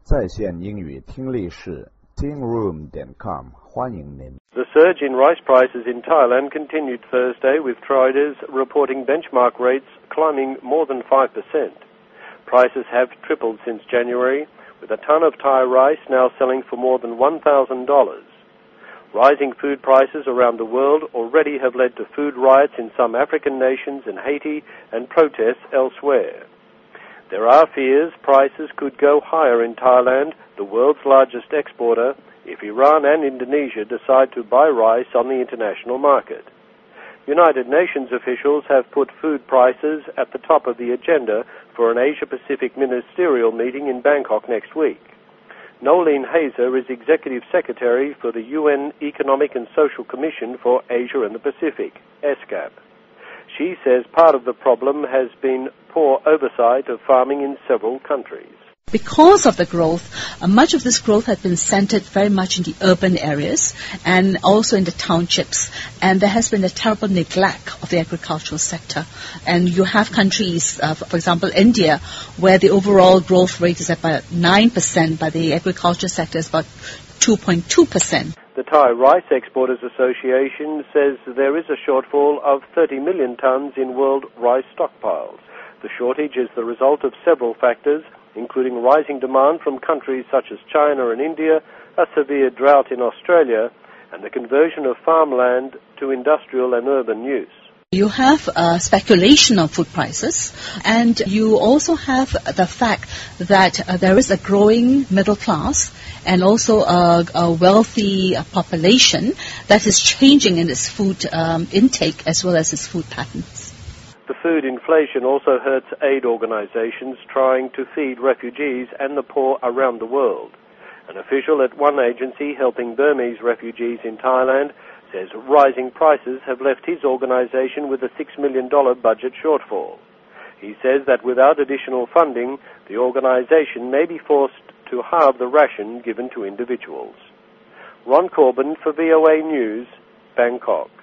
在线英语听力室 tingroom.com 欢迎您。 The surge in rice prices in Thailand continued Thursday, with traders reporting benchmark rates climbing more than 5%. Prices have tripled since January, with a ton of Thai rice now selling for more than $1,000. Rising food prices around the world already have led to food riots in some African nations and Haiti and protests elsewhere. There are fears prices could go higher in Thailand, the world's largest exporter, if Iran and Indonesia decide to buy rice on the international market. United Nations officials have put food prices at the top of the agenda for an Asia-Pacific ministerial meeting in Bangkok next week. Noeleen Heyzer is Executive Secretary for the UN Economic and Social Commission for Asia and the Pacific, ESCAP. She says part of the problem has been poor oversight of farming in several countries. Because of the growth, much of this growth has been centered very much in the urban areas and also in the townships. And there has been a terrible neglect of the agricultural sector. And you have countries, for example, India, where the overall growth rate is about 9%, but the agriculture sector is about 2.2%. The Thai Rice Exporters Association says there is a shortfall of 30 million tons in world rice stockpiles. The shortage is the result of several factors, including rising demand from countries such as China and India, a severe drought in Australia, and the conversion of farmland to industrial and urban use. You have speculation of food prices, and you also have the fact that there is a growing middle class and also a wealthy population that is changing in its food intake as well as its food patterns. The food inflation also hurts aid organizations trying to feed refugees and the poor around the world. An official at one agency helping Burmese refugees in Thailand says rising prices have left his organization with a $6 million budget shortfall. He says that without additional funding, the organization may be forced to halve the ration given to individuals. Ron Corbin for VOA News, Bangkok.